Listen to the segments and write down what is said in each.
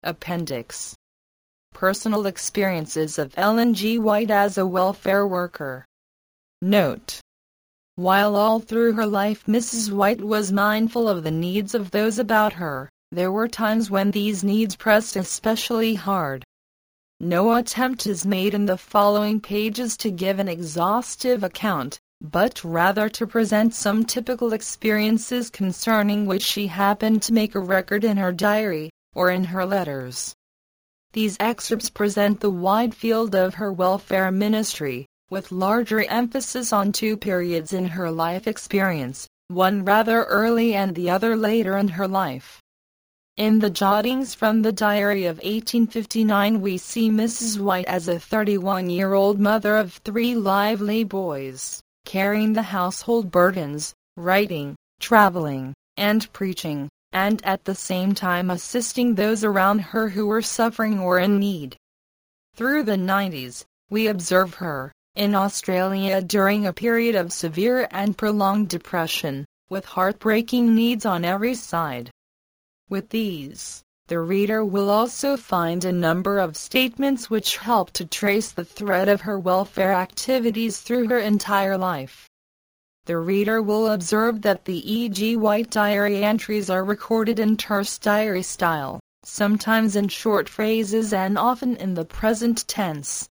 Appendix. Personal experiences of Ellen G. White as a welfare worker. Note: while all through her life Mrs. White was mindful of the needs of those about her, there were times when these needs pressed especially hard. No attempt is made in the following pages to give an exhaustive account, but rather to present some typical experiences concerning which she happened to make a record in her diary, or in her letters. These excerpts present the wide field of her welfare ministry, with larger emphasis on two periods in her life experience, one rather early and the other later in her life. In the jottings from the diary of 1859 we see Mrs. White as a 31-year-old mother of 3 lively boys, carrying the household burdens, writing, traveling, and preaching, and at the same time assisting those around her who were suffering or in need. Through the 90s, we observe her, in Australia during a period of severe and prolonged depression, with heartbreaking needs on every side. With these, the reader will also find a number of statements which help to trace the thread of her welfare activities through her entire life. The reader will observe that the E. G. White diary entries are recorded in terse diary style, sometimes in short phrases and often in the present tense.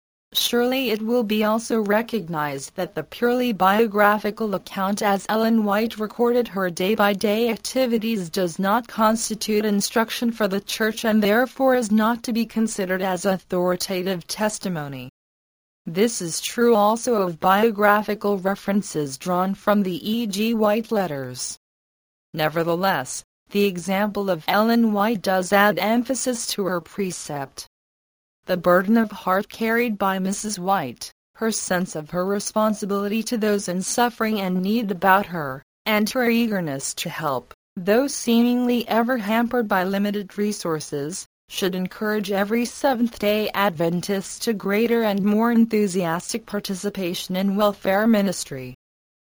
Surely it will be also recognized that the purely biographical account as Ellen White recorded her day-by-day activities does not constitute instruction for the Church and therefore is not to be considered as authoritative testimony. This is true also of biographical references drawn from the E. G. White letters. Nevertheless, the example of Ellen White does add emphasis to her precept. The burden of heart carried by Mrs. White, her sense of her responsibility to those in suffering and need about her, and her eagerness to help, though seemingly ever hampered by limited resources, should encourage every Seventh-day Adventist to greater and more enthusiastic participation in welfare ministry.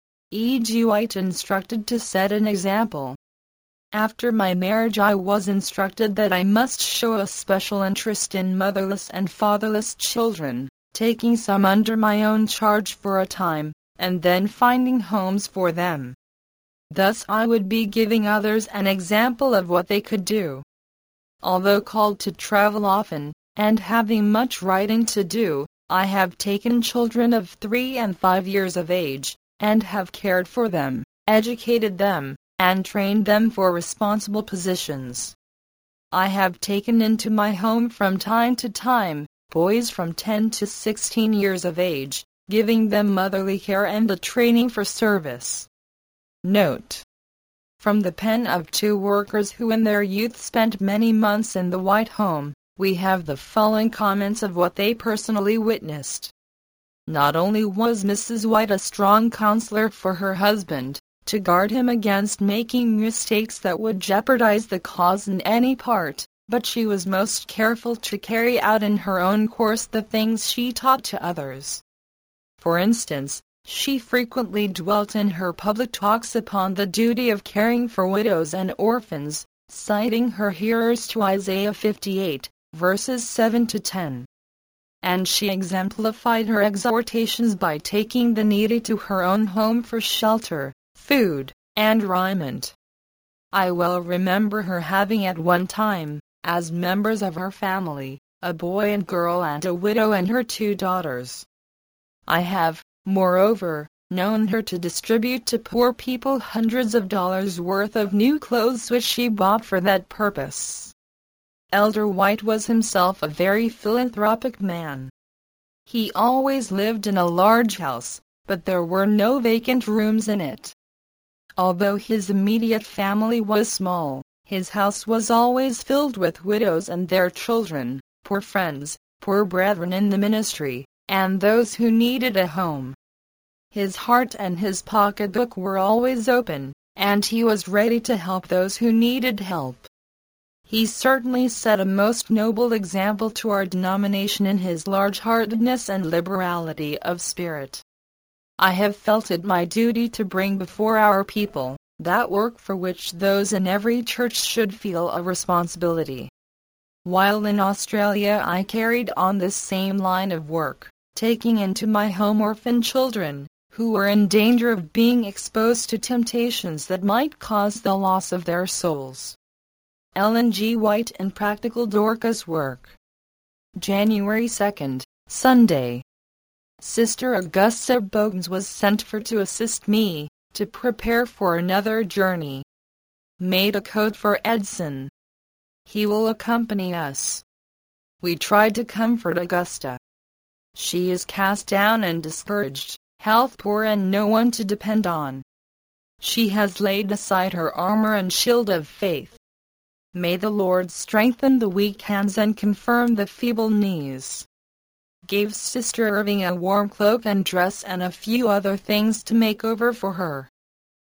E. G. White instructed to set an example. After my marriage I was instructed that I must show a special interest in motherless and fatherless children, taking some under my own charge for a time, and then finding homes for them. Thus I would be giving others an example of what they could do. Although called to travel often, and having much writing to do, I have taken children of 3 and 5 years of age, and have cared for them, educated them, and trained them for responsible positions. I have taken into my home from time to time, boys from 10 to 16 years of age, giving them motherly care and the training for service. Note: from the pen of 2 workers who in their youth spent many months in the White home, we have the following comments of what they personally witnessed. Not only was Mrs. White a strong counselor for her husband, to guard him against making mistakes that would jeopardize the cause in any part, but she was most careful to carry out in her own course the things she taught to others. For instance, she frequently dwelt in her public talks upon the duty of caring for widows and orphans, citing her hearers to Isaiah 58, verses 7 to 10. And she exemplified her exhortations by taking the needy to her own home for shelter, food, and raiment. I well remember her having at one time, as members of her family, a boy and girl and a widow and her 2 daughters. I have, moreover, known her to distribute to poor people hundreds of dollars worth of new clothes which she bought for that purpose. Elder White was himself a very philanthropic man. He always lived in a large house, but there were no vacant rooms in it. Although his immediate family was small, his house was always filled with widows and their children, poor friends, poor brethren in the ministry, and those who needed a home. His heart and his pocketbook were always open, and he was ready to help those who needed help. He certainly set a most noble example to our denomination in his large-heartedness and liberality of spirit. I have felt it my duty to bring before our people that work for which those in every church should feel a responsibility. While in Australia, I carried on this same line of work, taking into my home orphan children, who were in danger of being exposed to temptations that might cause the loss of their souls. Ellen G. White and Practical Dorcas Work. January 2nd, Sunday. Sister Augusta Bogans was sent for to assist me, to prepare for another journey. Made a coat for Edson. He will accompany us. We tried to comfort Augusta. She is cast down and discouraged, health poor and no one to depend on. She has laid aside her armor and shield of faith. May the Lord strengthen the weak hands and confirm the feeble knees. Gave Sister Irving a warm cloak and dress and a few other things to make over for her.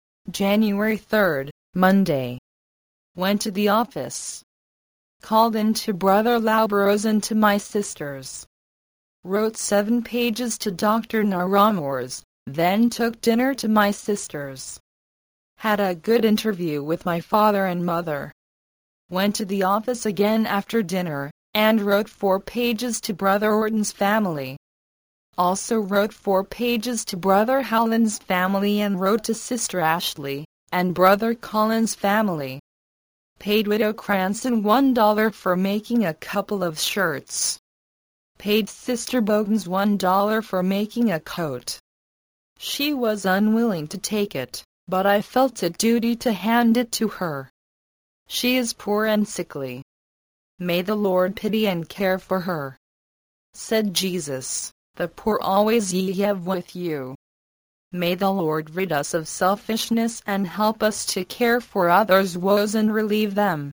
January 3rd, Monday. Went to the office. Called in to Brother Lauberos and to my sisters. Wrote 7 pages to Dr. Naramors, then took dinner to my sisters. Had a good interview with my father and mother. Went to the office again after dinner, and wrote 4 pages to Brother Orton's family. Also wrote 4 pages to Brother Howland's family and wrote to Sister Ashley, and Brother Collins' family. Paid Widow Cranston $1 for making a couple of shirts. Paid Sister Bogans $1 for making a coat. She was unwilling to take it, but I felt it duty to hand it to her. She is poor and sickly. May the Lord pity and care for her. Said Jesus, the poor always ye have with you. May the Lord rid us of selfishness and help us to care for others' woes and relieve them.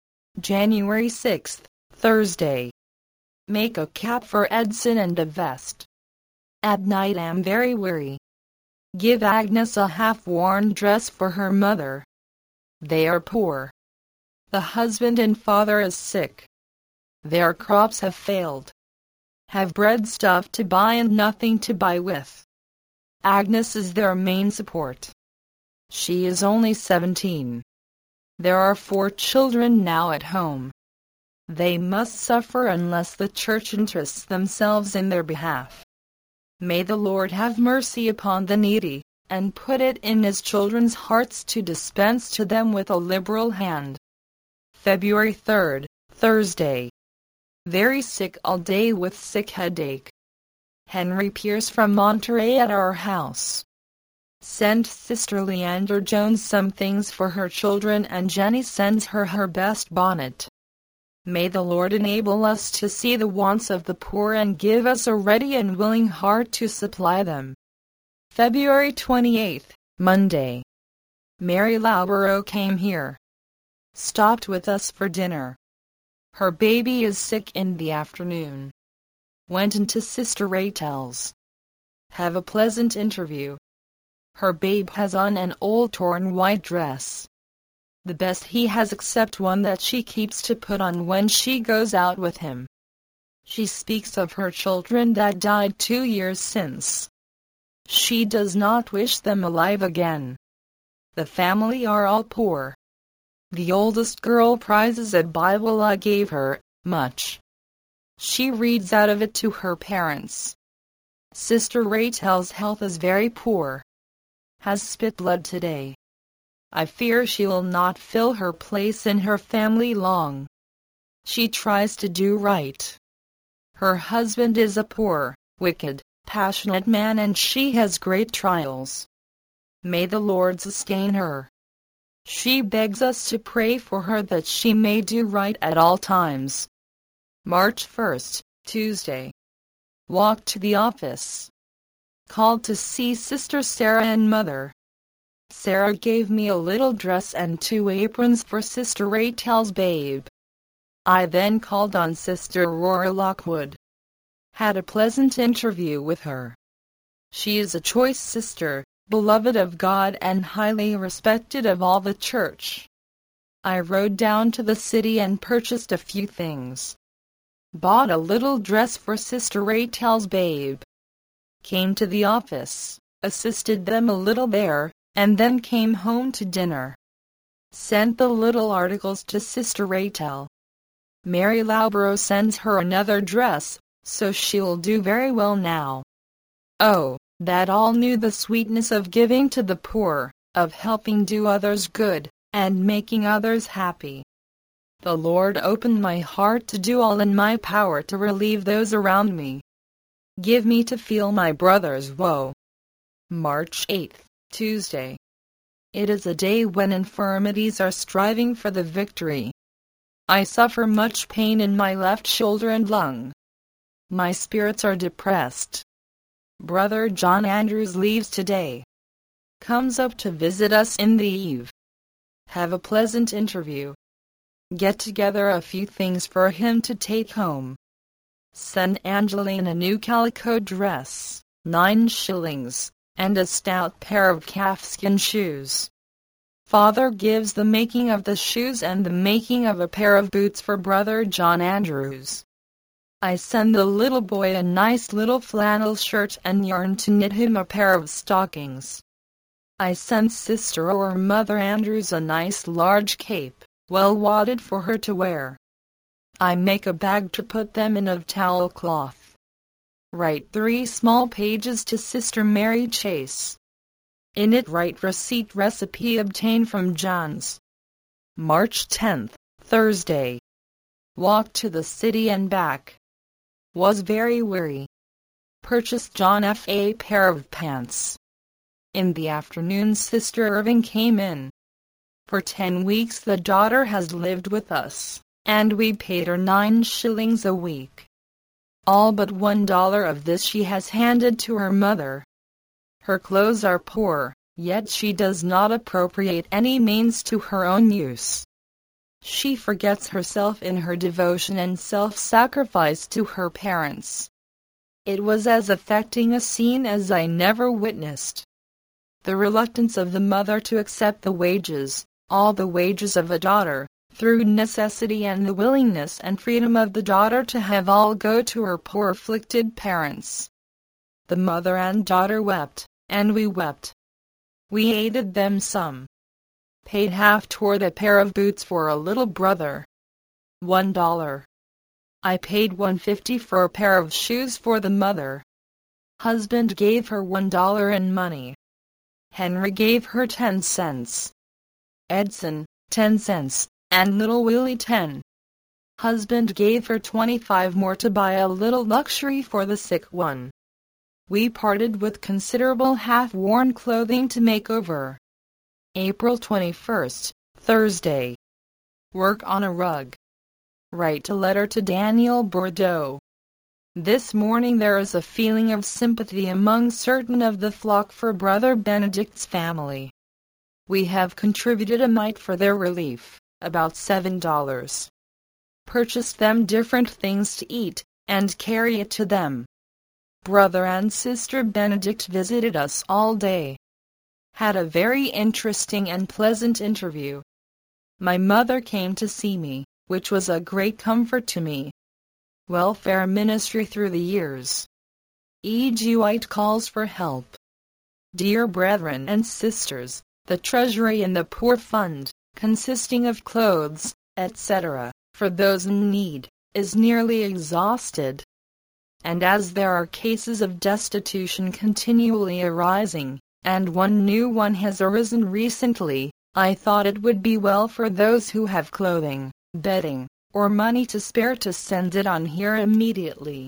January 6th, Thursday. Make a cap for Edson and a vest. At night am very weary. Give Agnes a half-worn dress for her mother. They are poor. The husband and father is sick. Their crops have failed. Have bread stuff to buy and nothing to buy with. Agnes is their main support. She is only 17. There are 4 children now at home. They must suffer unless the church interests themselves in their behalf. May the Lord have mercy upon the needy, and put it in His children's hearts to dispense to them with a liberal hand. February 3rd, Thursday. Very sick all day with sick headache. Henry Pierce from Monterey at our house. Sent Sister Leander Jones some things for her children and Jenny sends her her best bonnet. May the Lord enable us to see the wants of the poor and give us a ready and willing heart to supply them. February 28th, Monday. Mary Laubero came here. Stopped with us for dinner. Her baby is sick in the afternoon. Went into Sister Rachel's. Have a pleasant interview. Her babe has on an old torn white dress. The best he has except one that she keeps to put on when she goes out with him. She speaks of her children that died 2 years since. She does not wish them alive again. The family are all poor. The oldest girl prizes a Bible I gave her, much. She reads out of it to her parents. Sister Rachel's health is very poor. Has spit blood today. I fear she will not fill her place in her family long. She tries to do right. Her husband is a poor, wicked, passionate man and she has great trials. May the Lord sustain her. She begs us to pray for her that she may do right at all times. March 1st, Tuesday. Walked to the office. Called to see Sister Sarah and Mother. Sarah gave me a little dress and 2 aprons for Sister Rachel's babe. I then called on Sister Aurora Lockwood. Had a pleasant interview with her. She is a choice sister, beloved of God and highly respected of all the church. I rode down to the city and purchased a few things. Bought a little dress for Sister Rachel's babe. Came to the office, assisted them a little there, and then came home to dinner. Sent the little articles to Sister Rachel. Mary Laubro sends her another dress, so she'll do very well now. Oh, that all knew the sweetness of giving to the poor, of helping do others good, and making others happy. The Lord opened my heart to do all in my power to relieve those around me. Give me to feel my brother's woe. March 8, Tuesday. It is a day when infirmities are striving for the victory. I suffer much pain in my left shoulder and lung. My spirits are depressed. Brother John Andrews leaves today. Comes up to visit us in the eve. Have a pleasant interview. Get together a few things for him to take home. Send Angeline a new calico dress, 9 shillings, and a stout pair of calfskin shoes. Father gives the making of the shoes and the making of a pair of boots for Brother John Andrews. I send the little boy a nice little flannel shirt and yarn to knit him a pair of stockings. I send Sister or Mother Andrews a nice large cape, well wadded for her to wear. I make a bag to put them in of towel cloth. Write 3 small pages to Sister Mary Chase. In it write receipt recipe obtained from John's. March 10th, Thursday. Walked to the city and back. Was very weary. Purchased John F. a pair of pants. In the afternoon Sister Irving came in. For 10 weeks the daughter has lived with us, and we paid her 9 shillings a week. All but $1 of this she has handed to her mother. Her clothes are poor, yet she does not appropriate any means to her own use. She forgets herself in her devotion and self-sacrifice to her parents. It was as affecting a scene as I never witnessed. The reluctance of the mother to accept the wages, all the wages of a daughter, through necessity, and the willingness and freedom of the daughter to have all go to her poor afflicted parents. The mother and daughter wept, and we wept. We aided them some. Paid half toward a pair of boots for a little brother. $1. I paid $1.50 for a pair of shoes for the mother. Husband gave her $1 in money. Henry gave her 10 cents. Edson, 10 cents, and little Willie 10. Husband gave her 25 more to buy a little luxury for the sick one. We parted with considerable half-worn clothing to make over. April 21st, Thursday. Work on a rug. Write a letter to Daniel Bordeaux. This morning there is a feeling of sympathy among certain of the flock for Brother Benedict's family. We have contributed a mite for their relief, about $7. Purchased them different things to eat, and carry it to them. Brother and Sister Benedict visited us all day. Had a very interesting and pleasant interview. My mother came to see me, which was a great comfort to me. Welfare ministry through the years. E.G. White calls for help. Dear brethren and sisters, the treasury in the poor fund, consisting of clothes, etc., for those in need, is nearly exhausted. And as there are cases of destitution continually arising, and one new one has arisen recently, I thought it would be well for those who have clothing, bedding, or money to spare to send it on here immediately.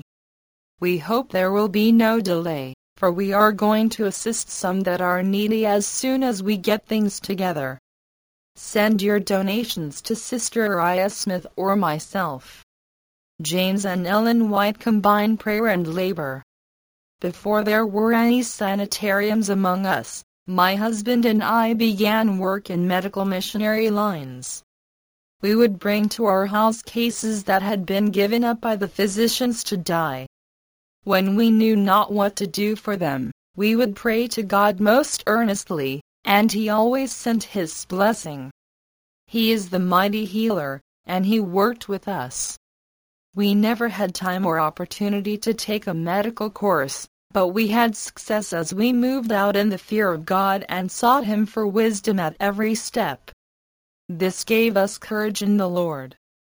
We hope there will be no delay, for we are going to assist some that are needy as soon as we get things together. Send your donations to Sister Uriah Smith or myself. James and Ellen White combine prayer and labor. Before there were any sanitariums among us, my husband and I began work in medical missionary lines. We would bring to our house cases that had been given up by the physicians to die. When we knew not what to do for them, we would pray to God most earnestly, and He always sent His blessing. He is the mighty healer, and He worked with us. We never had time or opportunity to take a medical course, but we had success as we moved out in the fear of God and sought Him for wisdom at every step. This gave us courage in the Lord.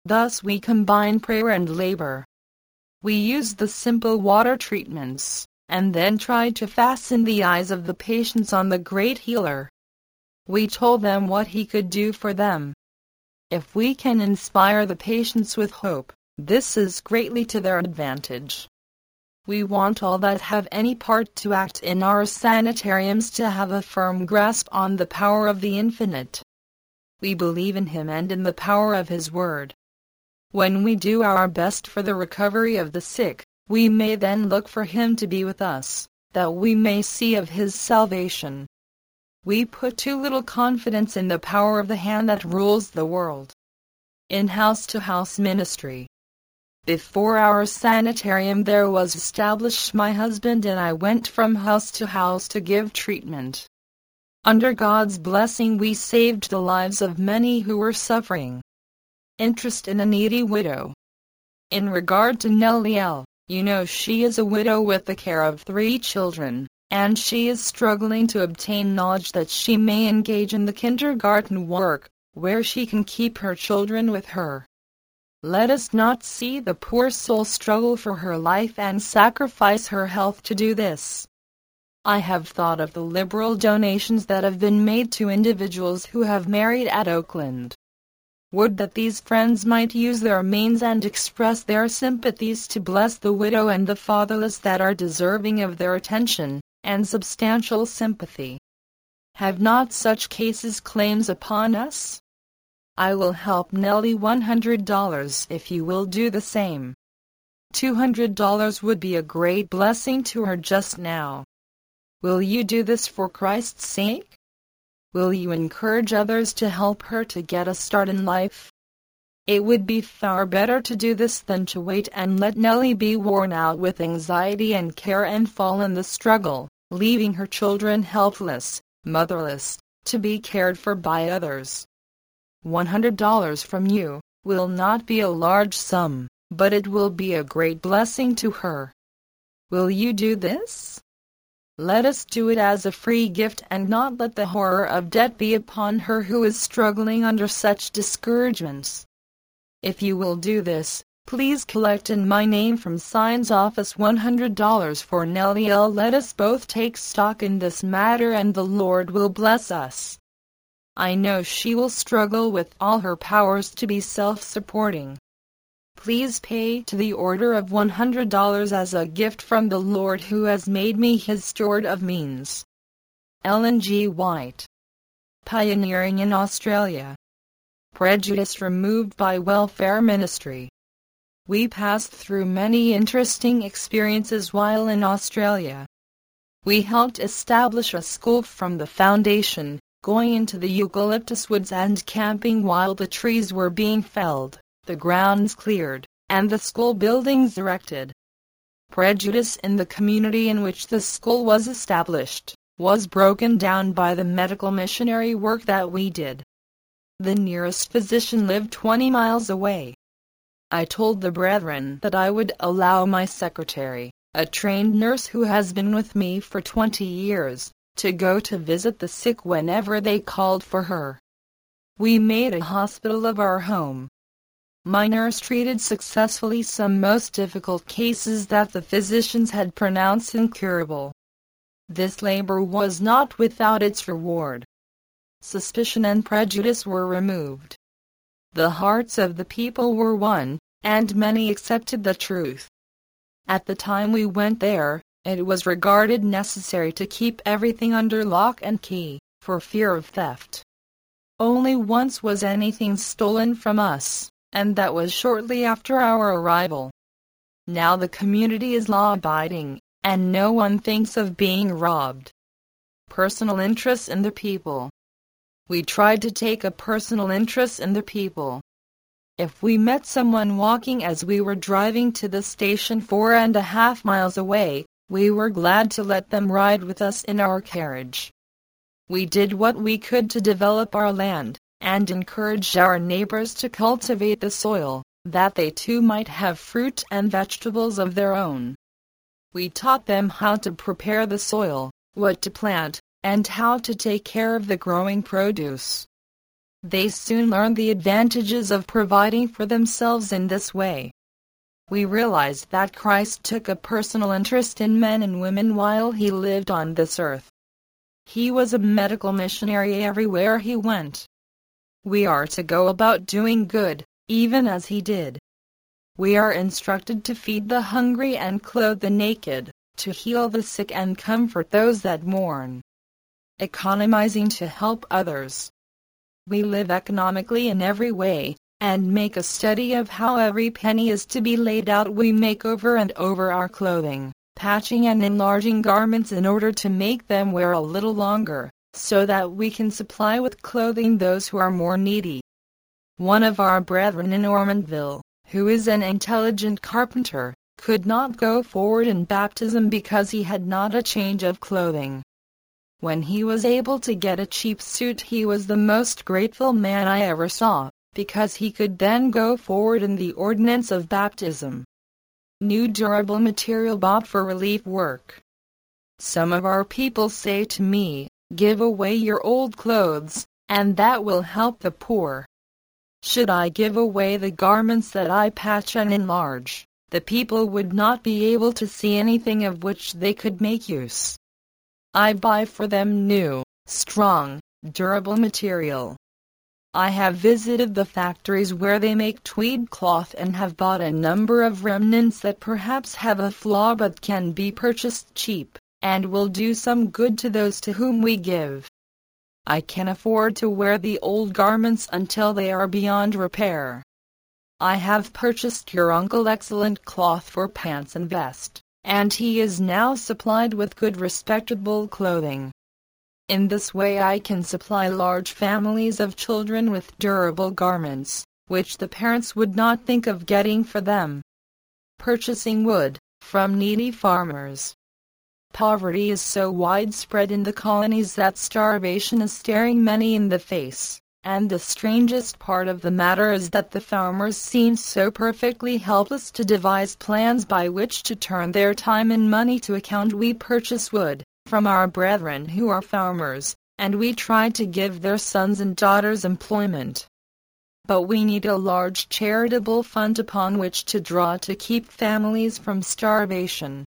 Thus we combine prayer and labor. We use the simple water treatments, and then tried to fasten the eyes of the patients on the great healer. We told them what he could do for them. If we can inspire the patients with hope, this is greatly to their advantage. We want all that have any part to act in our sanitariums to have a firm grasp on the power of the Infinite. We believe in Him and in the power of His Word. When we do our best for the recovery of the sick, we may then look for Him to be with us, that we may see of His salvation. We put too little confidence in the power of the hand that rules the world. In house-to-house ministry. Before our sanitarium there was established, my husband and I went from house to house to give treatment. Under God's blessing we saved the lives of many who were suffering. Interest in a needy widow. In regard to Nellie L., you know she is a widow with the care of 3 children, and she is struggling to obtain knowledge that she may engage in the kindergarten work, where she can keep her children with her. Let us not see the poor soul struggle for her life and sacrifice her health to do this. I have thought of the liberal donations that have been made to individuals who have married at Oakland. Would that these friends might use their means and express their sympathies to bless the widow and the fatherless that are deserving of their attention and substantial sympathy. Have not such cases claims upon us? I will help Nellie $100 if you will do the same. $200 would be a great blessing to her just now. Will you do this for Christ's sake? Will you encourage others to help her to get a start in life? It would be far better to do this than to wait and let Nellie be worn out with anxiety and care and fall in the struggle, leaving her children helpless, motherless, to be cared for by others. $100 from you will not be a large sum, but it will be a great blessing to her. Will you do this? Let us do it as a free gift and not let the horror of debt be upon her who is struggling under such discouragements. If you will do this, please collect in my name from Signs Office $100 for Nellie L. Let us both take stock in this matter and the Lord will bless us. I know she will struggle with all her powers to be self-supporting. Please pay to the order of $100 as a gift from the Lord who has made me His steward of means. Ellen G. White. Pioneering in Australia. Prejudice removed by welfare ministry. We passed through many interesting experiences while in Australia. We helped establish a school from the foundation, going into the eucalyptus woods and camping while the trees were being felled, the grounds cleared, and the school buildings erected. Prejudice in the community in which the school was established was broken down by the medical missionary work that we did. The nearest physician lived 20 miles away. I told the brethren that I would allow my secretary, a trained nurse who has been with me for 20 years, to go to visit the sick whenever they called for her. We made a hospital of our home. My nurse treated successfully some most difficult cases that the physicians had pronounced incurable. This labor was not without its reward. Suspicion and prejudice were removed. The hearts of the people were won, and many accepted the truth. At the time we went there, it was regarded necessary to keep everything under lock and key, for fear of theft. Only once was anything stolen from us, and that was shortly after our arrival. Now the community is law-abiding, and no one thinks of being robbed. Personal interest in the people. We tried to take a personal interest in the people. If we met someone walking as we were driving to the station 4.5 miles away, we were glad to let them ride with us in our carriage. We did what we could to develop our land, and encouraged our neighbors to cultivate the soil, that they too might have fruit and vegetables of their own. We taught them how to prepare the soil, what to plant, and how to take care of the growing produce. They soon learned the advantages of providing for themselves in this way. We realized that Christ took a personal interest in men and women while he lived on this earth. He was a medical missionary everywhere he went. We are to go about doing good, even as he did. We are instructed to feed the hungry and clothe the naked, to heal the sick and comfort those that mourn. Economizing to help others. We live economically in every way, and make a study of how every penny is to be laid out. We make over and over our clothing, patching and enlarging garments in order to make them wear a little longer, so that we can supply with clothing those who are more needy. One of our brethren in Ormondville, who is an intelligent carpenter, could not go forward in baptism because he had not a change of clothing. When he was able to get a cheap suit, he was the most grateful man I ever saw, because he could then go forward in the ordinance of baptism. New durable material bought for relief work. Some of our people say to me, "Give away your old clothes, and that will help the poor." Should I give away the garments that I patch and enlarge, the people would not be able to see anything of which they could make use. I buy for them new, strong, durable material. I have visited the factories where they make tweed cloth and have bought a number of remnants that perhaps have a flaw but can be purchased cheap, and will do some good to those to whom we give. I can afford to wear the old garments until they are beyond repair. I have purchased your uncle excellent cloth for pants and vest, and he is now supplied with good respectable clothing. In this way I can supply large families of children with durable garments, which the parents would not think of getting for them. Purchasing wood from needy farmers. Poverty is so widespread in the colonies that starvation is staring many in the face, and the strangest part of the matter is that the farmers seem so perfectly helpless to devise plans by which to turn their time and money to account. We purchase wood from our brethren who are farmers, and we try to give their sons and daughters employment. But we need a large charitable fund upon which to draw to keep families from starvation.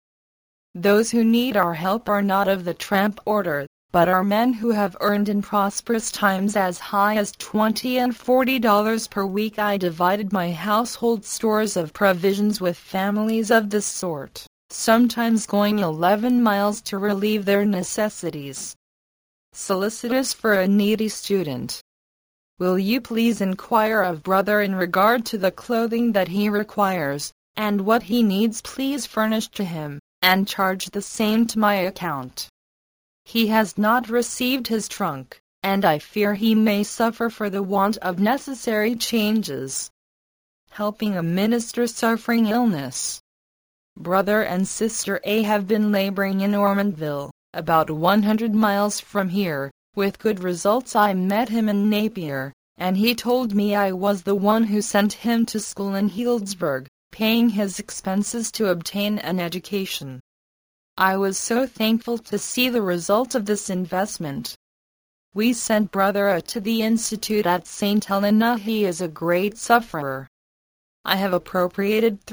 Those who need our help are not of the tramp order, but are men who have earned in prosperous times as high as $20 and $40 per week. I divided my household stores of provisions with families of this sort, sometimes going 11 miles to relieve their necessities. Solicitous for a needy student. Will you please inquire of brother in regard to the clothing that he requires, and what he needs please furnish to him, and charge the same to my account. He has not received his trunk, and I fear he may suffer for the want of necessary changes. Helping a minister suffering illness. Brother and Sister A have been laboring in Ormondville, about 100 miles from here, with good results. I met him in Napier, and he told me I was the one who sent him to school in Healdsburg, paying his expenses to obtain an education. I was so thankful to see the result of this investment. We sent Brother A to the Institute at St. Helena. He is a great sufferer. I have appropriated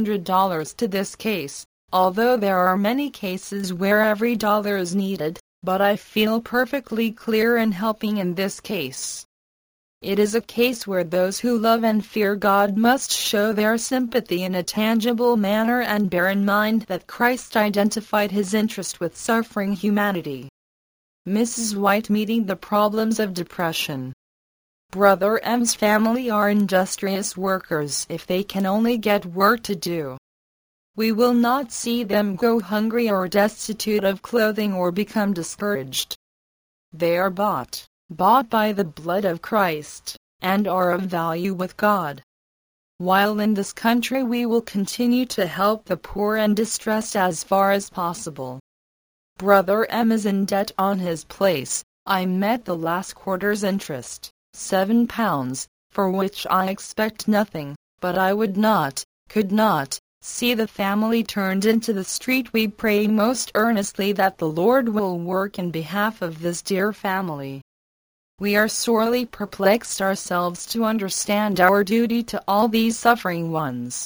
$300 to this case, although there are many cases where every dollar is needed, but I feel perfectly clear in helping in this case. It is a case where those who love and fear God must show their sympathy in a tangible manner and bear in mind that Christ identified his interest with suffering humanity. Mrs. White meeting the problems of depression. Brother M's family are industrious workers if they can only get work to do. We will not see them go hungry or destitute of clothing or become discouraged. They are bought by the blood of Christ, and are of value with God. While in this country we will continue to help the poor and distressed as far as possible. Brother M is in debt on his place. I met the last quarter's interest, £7, for which I expect nothing, but I could not, see the family turned into the street. We pray most earnestly that the Lord will work in behalf of this dear family. We are sorely perplexed ourselves to understand our duty to all these suffering ones.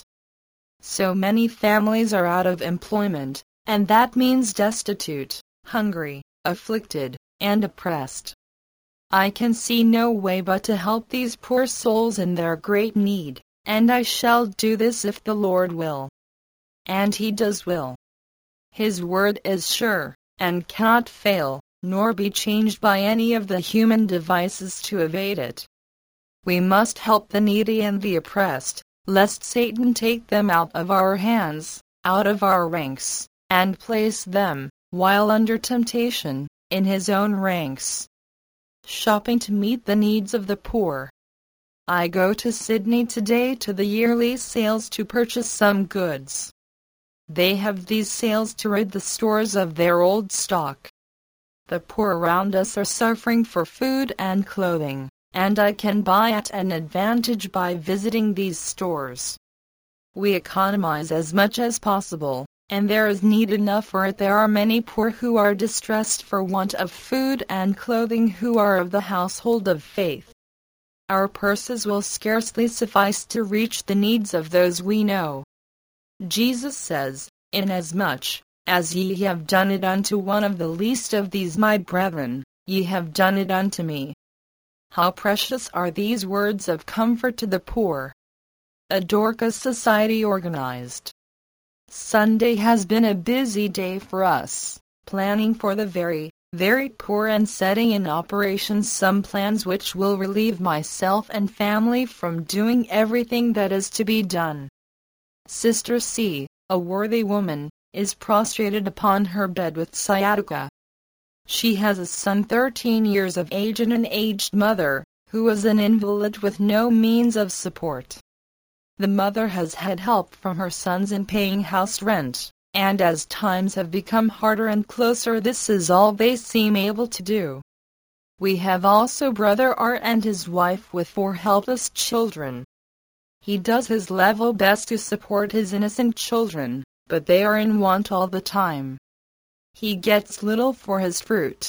So many families are out of employment, and that means destitute, hungry, afflicted, and oppressed. I can see no way but to help these poor souls in their great need, and I shall do this if the Lord will. And He does will. His word is sure, and cannot fail, nor be changed by any of the human devices to evade it. We must help the needy and the oppressed, lest Satan take them out of our hands, out of our ranks, and place them, while under temptation, in his own ranks. Shopping to meet the needs of the poor. I go to Sydney today to the yearly sales to purchase some goods. They have these sales to rid the stores of their old stock. The poor around us are suffering for food and clothing, and I can buy at an advantage by visiting these stores. We economize as much as possible, and there is need enough for it. There are many poor who are distressed for want of food and clothing who are of the household of faith. Our purses will scarcely suffice to reach the needs of those we know. Jesus says, "Inasmuch as ye have done it unto one of the least of these my brethren, ye have done it unto me." How precious are these words of comfort to the poor. A Dorcas Society organized. Sunday has been a busy day for us, planning for the very poor and setting in operation some plans which will relieve myself and family from doing everything that is to be done. Sister C, a worthy woman, is prostrated upon her bed with sciatica. She has a son 13 years of age and an aged mother, who is an invalid with no means of support. The mother has had help from her sons in paying house rent, and as times have become harder and closer, this is all they seem able to do. We have also Brother Art and his wife with 4 helpless children. He does his level best to support his innocent children, but they are in want all the time. He gets little for his fruit.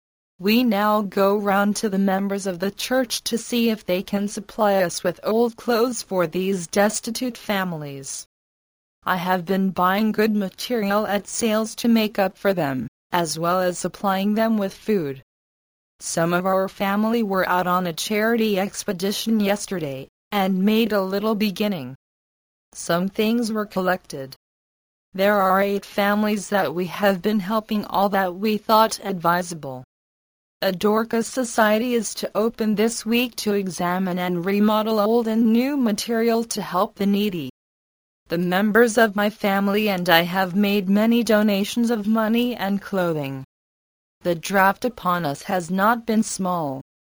We now go round to the members of the church to see if they can supply us with old clothes for these destitute families. I have been buying good material at sales to make up for them, as well as supplying them with food. Some of our family were out on a charity expedition yesterday, and made a little beginning. Some things were collected. There are 8 families that we have been helping, all that we thought advisable. A Dorcas Society is to open this week to examine and remodel old and new material to help the needy. The members of my family and I have made many donations of money and clothing. The draft upon us has not been small.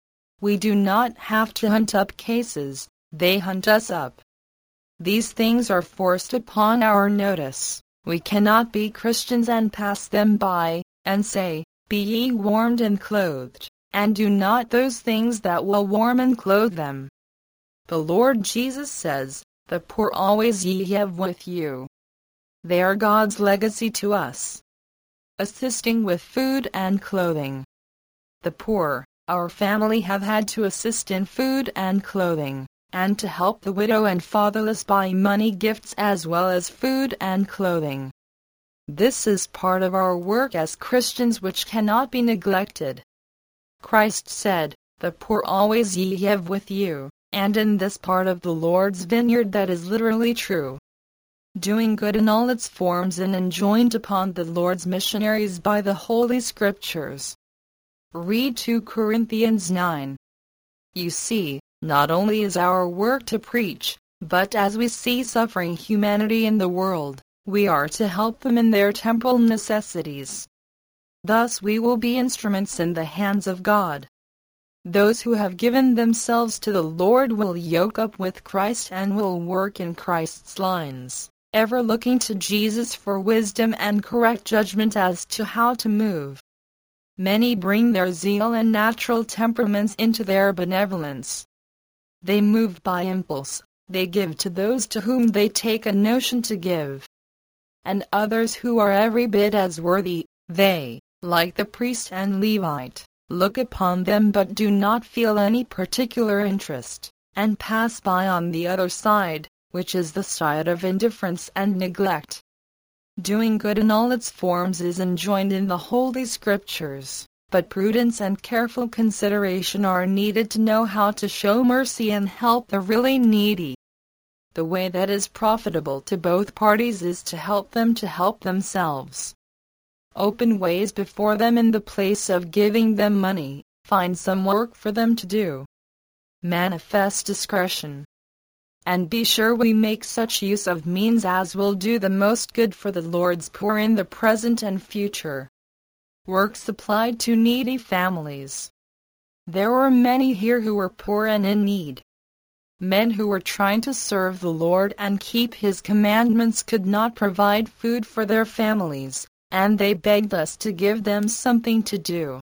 We do not have to hunt up cases, they hunt us up. These things are forced upon our notice. We cannot be Christians and pass them by, and say, "Be ye warmed and clothed," and do not those things that will warm and clothe them. The Lord Jesus says, "The poor always ye have with you." They are God's legacy to us. Assisting with food and clothing. The poor, our family, have had to assist in food and clothing, and to help the widow and fatherless by money gifts as well as food and clothing. This is part of our work as Christians which cannot be neglected. Christ said, "The poor always ye have with you," and in this part of the Lord's vineyard that is literally true. Doing good in all its forms and enjoined upon the Lord's missionaries by the Holy Scriptures. Read 2 Corinthians 9. You see, not only is our work to preach, but as we see suffering humanity in the world, we are to help them in their temporal necessities. Thus we will be instruments in the hands of God. Those who have given themselves to the Lord will yoke up with Christ and will work in Christ's lines, ever looking to Jesus for wisdom and correct judgment as to how to move. Many bring their zeal and natural temperaments into their benevolence. They move by impulse, they give to those to whom they take a notion to give. And others who are every bit as worthy, they, like the priest and Levite, look upon them but do not feel any particular interest, and pass by on the other side, which is the side of indifference and neglect. Doing good in all its forms is enjoined in the Holy Scriptures, but prudence and careful consideration are needed to know how to show mercy and help the really needy. The way that is profitable to both parties is to help them to help themselves. Open ways before them in the place of giving them money, find some work for them to do. Manifest discretion. And be sure we make such use of means as will do the most good for the Lord's poor in the present and future. Work supplied to needy families. There were many here who were poor and in need. Men who were trying to serve the Lord and keep His commandments could not provide food for their families, and they begged us to give them something to do.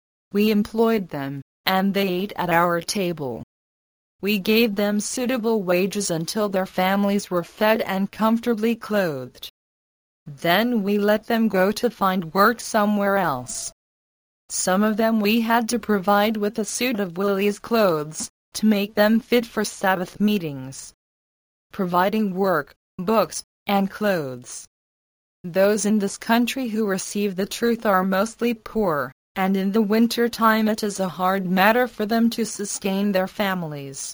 We employed them, and they ate at our table. We gave them suitable wages until their families were fed and comfortably clothed. Then we let them go to find work somewhere else. Some of them we had to provide with a suit of Willie's clothes, to make them fit for Sabbath meetings. Providing work, books, and clothes. Those in this country who receive the truth are mostly poor, and in the winter time it is a hard matter for them to sustain their families.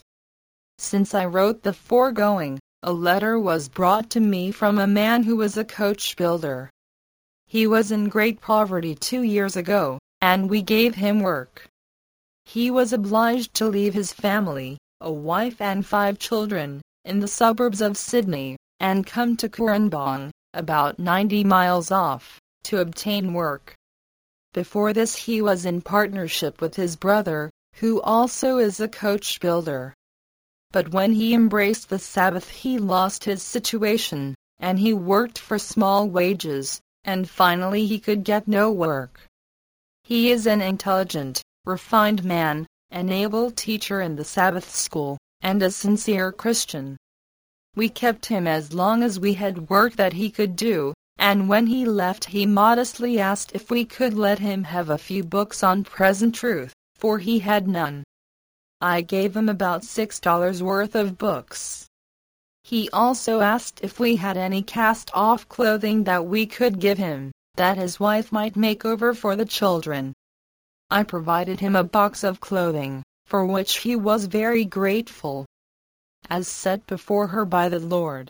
Since I wrote the foregoing, a letter was brought to me from a man who was a coach builder. He was in great poverty 2 years ago, and we gave him work. He was obliged to leave his family, a wife and 5 children, in the suburbs of Sydney, and come to Coranbong, about 90 miles off, to obtain work. Before this he was in partnership with his brother, who also is a coach builder. But when he embraced the Sabbath he lost his situation, and he worked for small wages, and finally he could get no work. He is an intelligent, refined man, an able teacher in the Sabbath school, and a sincere Christian. We kept him as long as we had work that he could do, and when he left he modestly asked if we could let him have a few books on present truth, for he had none. I gave him about $6 worth of books. He also asked if we had any cast-off clothing that we could give him, that his wife might make over for the children. I provided him a box of clothing, for which he was very grateful. As set before her by the Lord.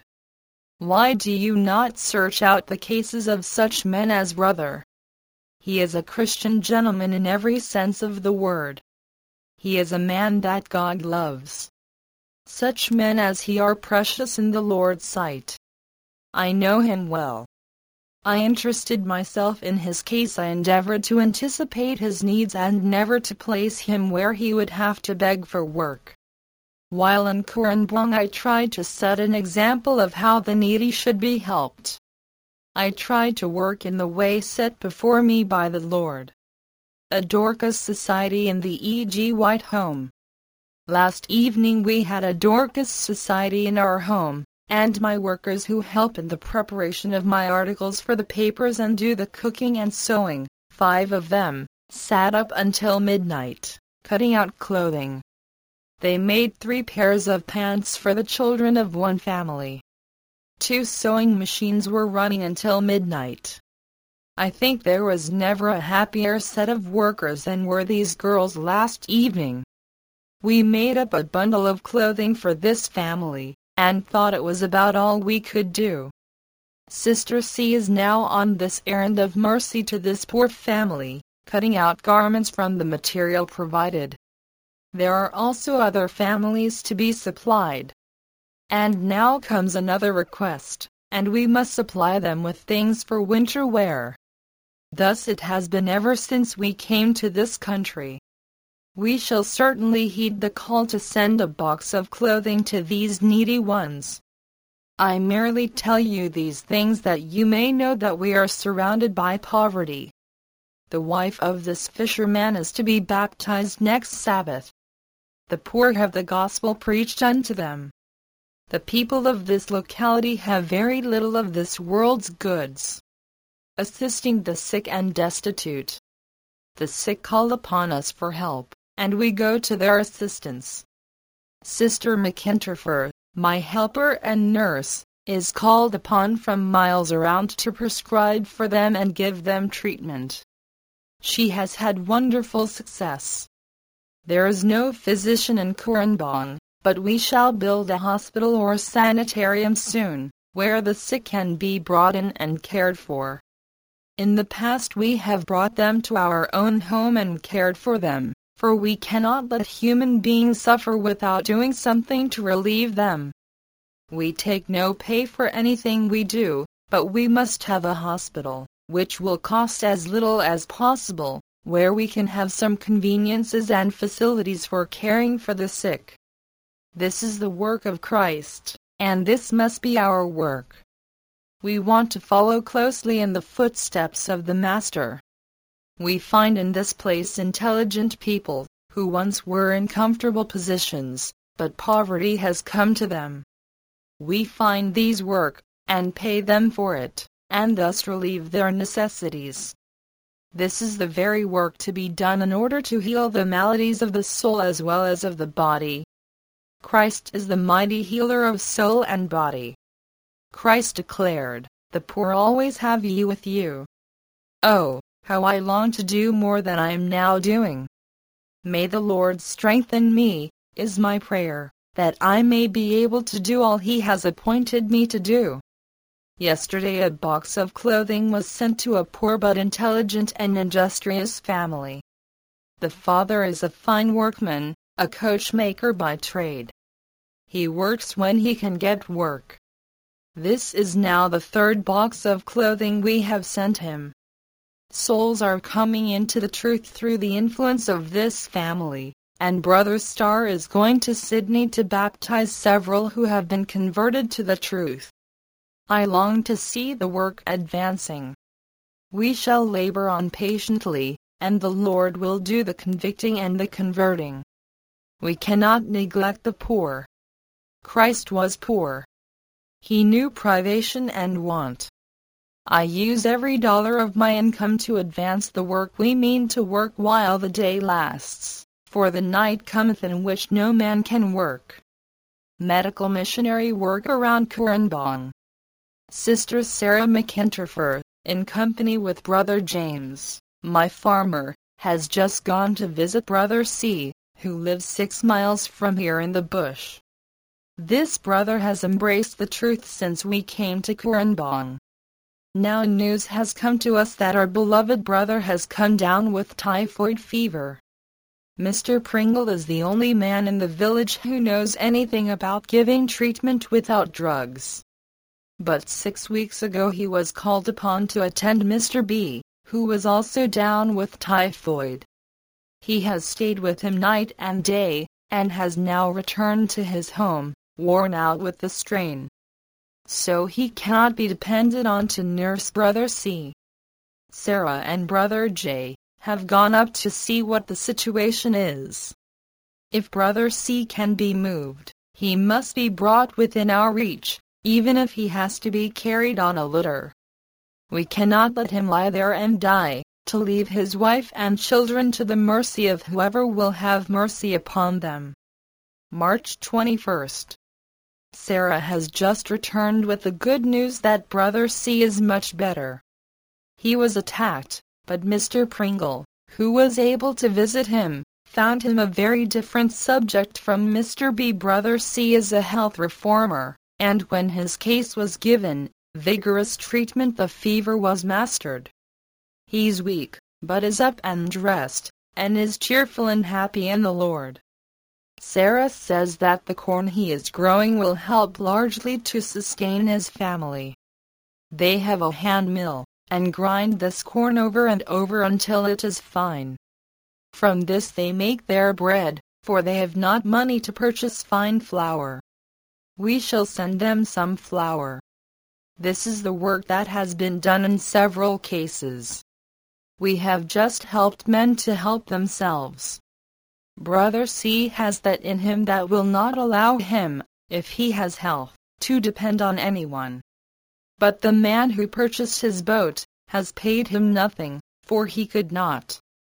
Why do you not search out the cases of such men as brother? He is a Christian gentleman in every sense of the word. He is a man that God loves. Such men as he are precious in the Lord's sight. I know him well. I interested myself in his case. I endeavored to anticipate his needs and never to place him where he would have to beg for work. While in Coranbong I tried to set an example of how the needy should be helped. I tried to work in the way set before me by the Lord. A Dorcas Society in the E.G. White Home. Last evening we had a Dorcas Society in our home, and my workers who help in the preparation of my articles for the papers and do the cooking and sewing, 5 of them, sat up until midnight, cutting out clothing. They made 3 pairs of pants for the children of one family. 2 sewing machines were running until midnight. I think there was never a happier set of workers than were these girls last evening. We made up a bundle of clothing for this family, and thought it was about all we could do. Sister C is now on this errand of mercy to this poor family, cutting out garments from the material provided. There are also other families to be supplied. And now comes another request, and we must supply them with things for winter wear. Thus it has been ever since we came to this country. We shall certainly heed the call to send a box of clothing to these needy ones. I merely tell you these things that you may know that we are surrounded by poverty. The wife of this fisherman is to be baptized next Sabbath. The poor have the gospel preached unto them. The people of this locality have very little of this world's goods. Assisting the sick and destitute. The sick call upon us for help, and we go to their assistance. Sister McIntyre, my helper and nurse, is called upon from miles around to prescribe for them and give them treatment. She has had wonderful success. There is no physician in Kurrambong, but we shall build a hospital or sanitarium soon, where the sick can be brought in and cared for. In the past we have brought them to our own home and cared for them, for we cannot let human beings suffer without doing something to relieve them. We take no pay for anything we do, but we must have a hospital, which will cost as little as possible, where we can have some conveniences and facilities for caring for the sick. This is the work of Christ, and this must be our work. We want to follow closely in the footsteps of the Master. We find in this place intelligent people, who once were in comfortable positions, but poverty has come to them. We find these work, and pay them for it, and thus relieve their necessities. This is the very work to be done in order to heal the maladies of the soul as well as of the body. Christ is the mighty healer of soul and body. Christ declared, "The poor always have ye with you." Oh, how I long to do more than I am now doing. May the Lord strengthen me, is my prayer, that I may be able to do all He has appointed me to do. Yesterday a box of clothing was sent to a poor but intelligent and industrious family. The father is a fine workman, a coachmaker by trade. He works when he can get work. This is now the third box of clothing we have sent him. Souls are coming into the truth through the influence of this family, and Brother Starr is going to Sydney to baptize several who have been converted to the truth. I long to see the work advancing. We shall labor on patiently, and the Lord will do the convicting and the converting. We cannot neglect the poor. Christ was poor. He knew privation and want. I use every dollar of my income to advance the work we mean to work while the day lasts, for the night cometh in which no man can work. Medical missionary work around Kurrambong. Sister Sarah McIntyre, in company with Brother James, my farmer, has just gone to visit Brother C., who lives 6 miles from here in the bush. This brother has embraced the truth since we came to Kurrambong. Now news has come to us that our beloved brother has come down with typhoid fever. Mr. Pringle is the only man in the village who knows anything about giving treatment without drugs. But 6 weeks ago he was called upon to attend Mr. B., who was also down with typhoid. He has stayed with him night and day, and has now returned to his home, worn out with the strain. So he cannot be depended on to nurse Brother C. Sarah and Brother J. have gone up to see what the situation is. If Brother C. can be moved, he must be brought within our reach, even if he has to be carried on a litter. We cannot let him lie there and die, to leave his wife and children to the mercy of whoever will have mercy upon them. March 21st. Sarah has just returned with the good news that Brother C. is much better. He was attacked, but Mr. Pringle, who was able to visit him, found him a very different subject from Mr. B. Brother C. is a health reformer, and when his case was given vigorous treatment the fever was mastered. He's weak, but is up and dressed, and is cheerful and happy in the Lord. Sarah says that the corn he is growing will help largely to sustain his family. They have a hand mill, and grind this corn over and over until it is fine. From this they make their bread, for they have not money to purchase fine flour. We shall send them some flour. This is the work that has been done in several cases. We have just helped men to help themselves. Brother C. has that in him that will not allow him, if he has health, to depend on anyone. But the man who purchased his boat has paid him nothing, for he could not.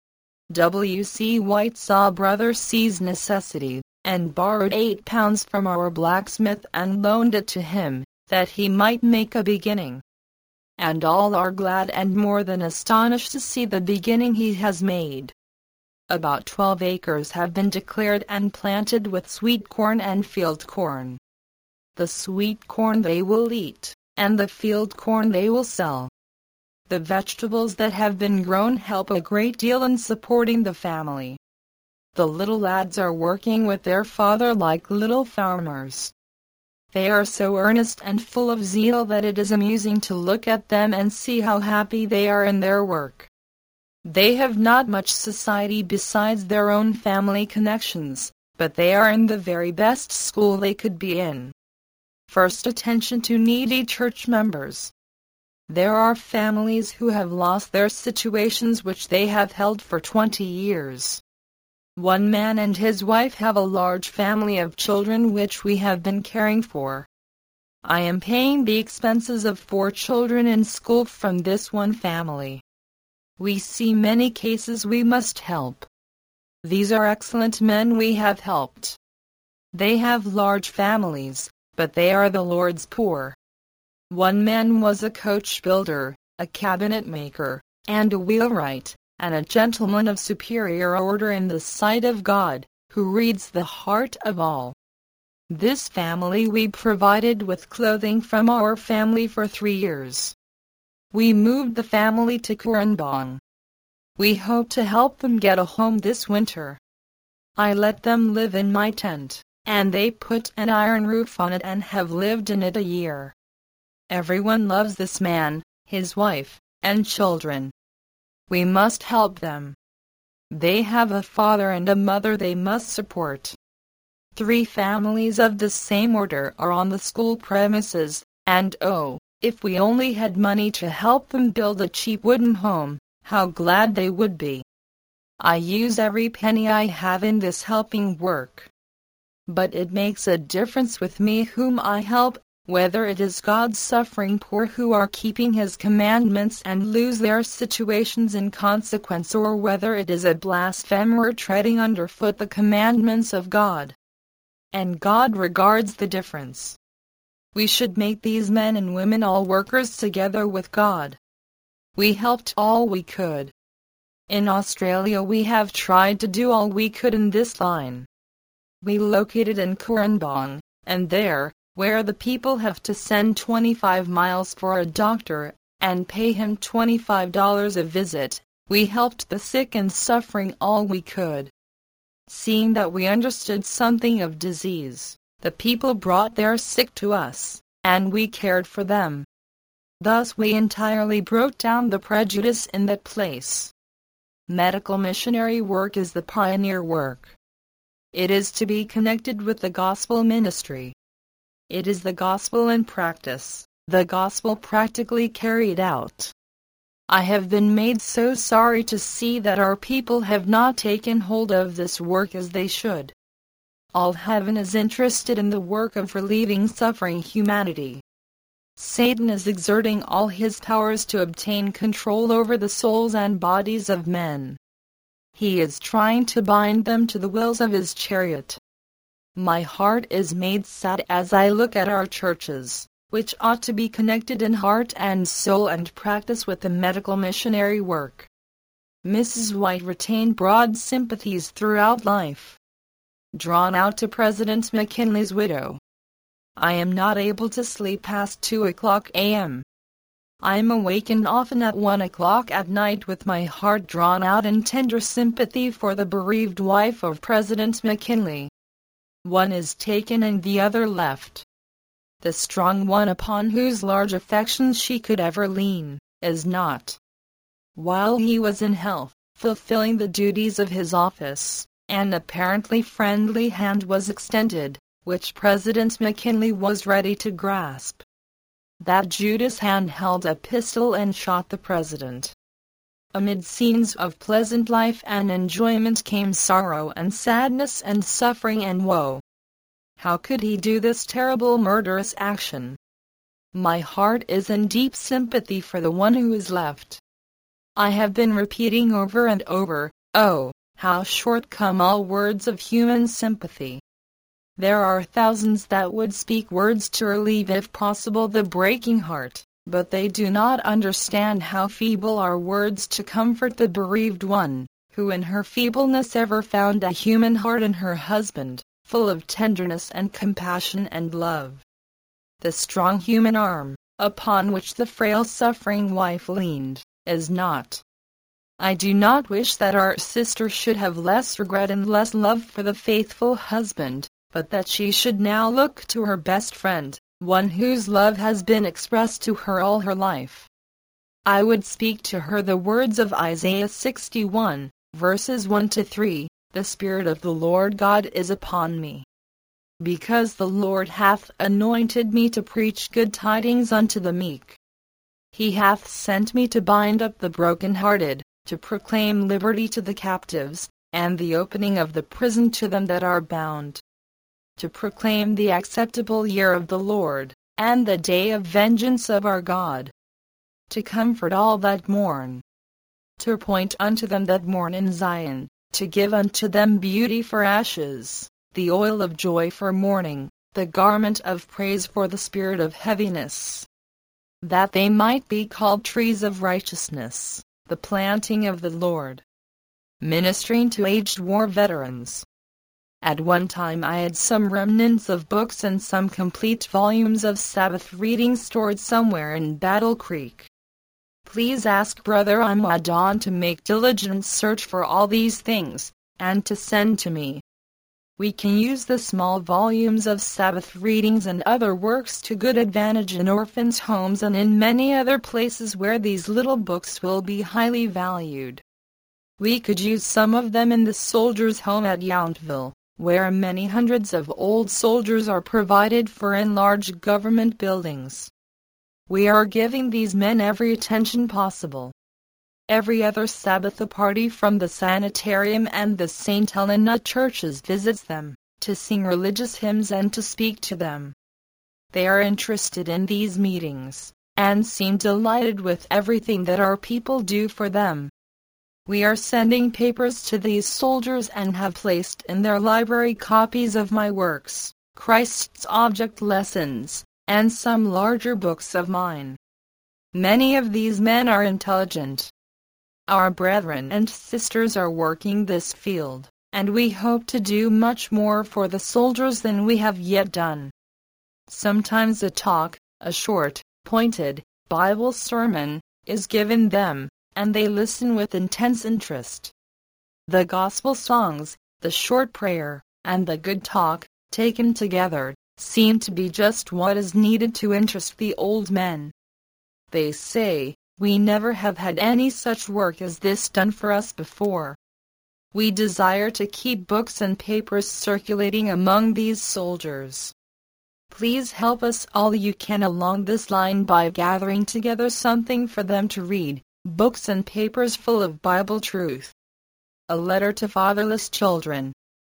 W.C. White saw Brother C's necessity, and borrowed £8 from our blacksmith and loaned it to him, that he might make a beginning. And all are glad and more than astonished to see the beginning he has made. About 12 acres have been declared and planted with sweet corn and field corn. The sweet corn they will eat, and the field corn they will sell. The vegetables that have been grown help a great deal in supporting the family. The little lads are working with their father like little farmers. They are so earnest and full of zeal that it is amusing to look at them and see how happy they are in their work. They have not much society besides their own family connections, but they are in the very best school they could be in. First, attention to needy church members. There are families who have lost their situations which they have held for 20 years. One man and his wife have a large family of children which we have been caring for. I am paying the expenses of 4 children in school from this one family. We see many cases we must help. These are excellent men we have helped. They have large families, but they are the Lord's poor. One man was a coach builder, a cabinet maker, and a wheelwright, and a gentleman of superior order in the sight of God, who reads the heart of all. This family we provided with clothing from our family for 3 years. We moved the family to Kurrambong. We hope to help them get a home this winter. I let them live in my tent, and they put an iron roof on it and have lived in it a year. Everyone loves this man, his wife, and children. We must help them. They have a father and a mother they must support. 3 families of the same order are on the school premises, and oh, if we only had money to help them build a cheap wooden home, how glad they would be. I use every penny I have in this helping work. But it makes a difference with me whom I help, whether it is God's suffering poor who are keeping His commandments and lose their situations in consequence, or whether it is a blasphemer treading underfoot the commandments of God. And God regards the difference. We should make these men and women all workers together with God. We helped all we could. In Australia we have tried to do all we could in this line. We located in Kurrambong, and there, where the people have to send 25 miles for a doctor, and pay him $25 a visit, we helped the sick and suffering all we could. Seeing that we understood something of disease, the people brought their sick to us, and we cared for them. Thus we entirely broke down the prejudice in that place. Medical missionary work is the pioneer work. It is to be connected with the gospel ministry. It is the gospel in practice, the gospel practically carried out. I have been made so sorry to see that our people have not taken hold of this work as they should. All heaven is interested in the work of relieving suffering humanity. Satan is exerting all his powers to obtain control over the souls and bodies of men. He is trying to bind them to the wheels of his chariot. My heart is made sad as I look at our churches, which ought to be connected in heart and soul and practice with the medical missionary work. Mrs. White retained broad sympathies throughout life. Drawn out to President McKinley's widow. I am not able to sleep past 2:00 a.m. I am awakened often at 1:00 at night with my heart drawn out in tender sympathy for the bereaved wife of President McKinley. One is taken and the other left. The strong one upon whose large affections she could ever lean, is not. While he was in health, fulfilling the duties of his office, an apparently friendly hand was extended, which President McKinley was ready to grasp. That Judas hand held a pistol and shot the president. Amid scenes of pleasant life and enjoyment came sorrow and sadness and suffering and woe. How could he do this terrible murderous action? My heart is in deep sympathy for the one who is left. I have been repeating over and over, Oh, how short come all words of human sympathy. There are thousands that would speak words to relieve if possible the breaking heart, but they do not understand how feeble are words to comfort the bereaved one, who in her feebleness ever found a human heart in her husband, full of tenderness and compassion and love. The strong human arm, upon which the frail suffering wife leaned, is not. I do not wish that our sister should have less regret and less love for the faithful husband, but that she should now look to her best friend, one whose love has been expressed to her all her life. I would speak to her the words of Isaiah 61, verses 1-3, "The Spirit of the Lord God is upon me, because the Lord hath anointed me to preach good tidings unto the meek. He hath sent me to bind up the brokenhearted, to proclaim liberty to the captives, and the opening of the prison to them that are bound, to proclaim the acceptable year of the Lord, and the day of vengeance of our God, to comfort all that mourn, to appoint unto them that mourn in Zion, to give unto them beauty for ashes, the oil of joy for mourning, the garment of praise for the spirit of heaviness, that they might be called trees of righteousness, the planting of the Lord." Ministering to aged war veterans. At one time I had some remnants of books and some complete volumes of Sabbath reading stored somewhere in Battle Creek. Please ask Brother Imadon to make diligent search for all these things, and to send to me. We can use the small volumes of Sabbath readings and other works to good advantage in orphans' homes and in many other places where these little books will be highly valued. We could use some of them in the soldiers' home at Yountville, where many hundreds of old soldiers are provided for in large government buildings. We are giving these men every attention possible. Every other Sabbath a party from the Sanitarium and the St. Helena churches visits them, to sing religious hymns and to speak to them. They are interested in these meetings, and seem delighted with everything that our people do for them. We are sending papers to these soldiers and have placed in their library copies of my works, Christ's Object Lessons, and some larger books of mine. Many of these men are intelligent. Our brethren and sisters are working this field, and we hope to do much more for the soldiers than we have yet done. Sometimes a short, pointed, Bible sermon, is given them, and they listen with intense interest. The gospel songs, the short prayer, and the good talk, taken together, seem to be just what is needed to interest the old men. They say, "We never have had any such work as this done for us before." We desire to keep books and papers circulating among these soldiers. Please help us all you can along this line by gathering together something for them to read, books and papers full of Bible truth. A Letter to Fatherless Children.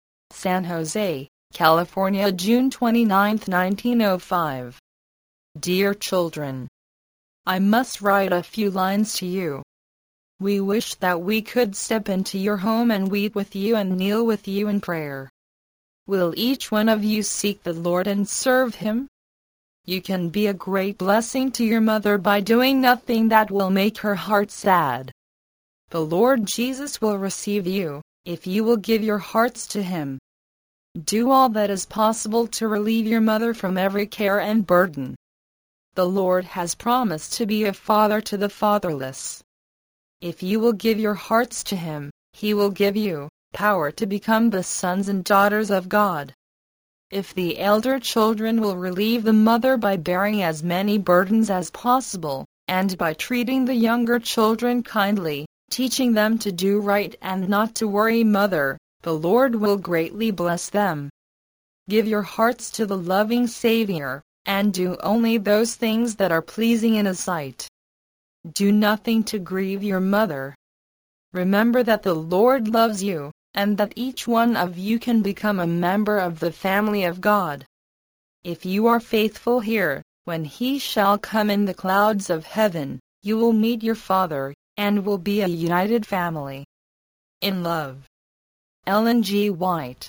San Jose, California, June 29, 1905. Dear children, I must write a few lines to you. We wish that we could step into your home and weep with you and kneel with you in prayer. Will each one of you seek the Lord and serve Him? You can be a great blessing to your mother by doing nothing that will make her heart sad. The Lord Jesus will receive you, if you will give your hearts to Him. Do all that is possible to relieve your mother from every care and burden. The Lord has promised to be a father to the fatherless. If you will give your hearts to Him, He will give you power to become the sons and daughters of God. If the elder children will relieve the mother by bearing as many burdens as possible, and by treating the younger children kindly, teaching them to do right and not to worry mother, the Lord will greatly bless them. Give your hearts to the loving Savior, and do only those things that are pleasing in His sight. Do nothing to grieve your mother. Remember that the Lord loves you, and that each one of you can become a member of the family of God. If you are faithful here, when He shall come in the clouds of heaven, you will meet your Father, and will be a united family. In Love. Ellen G. White.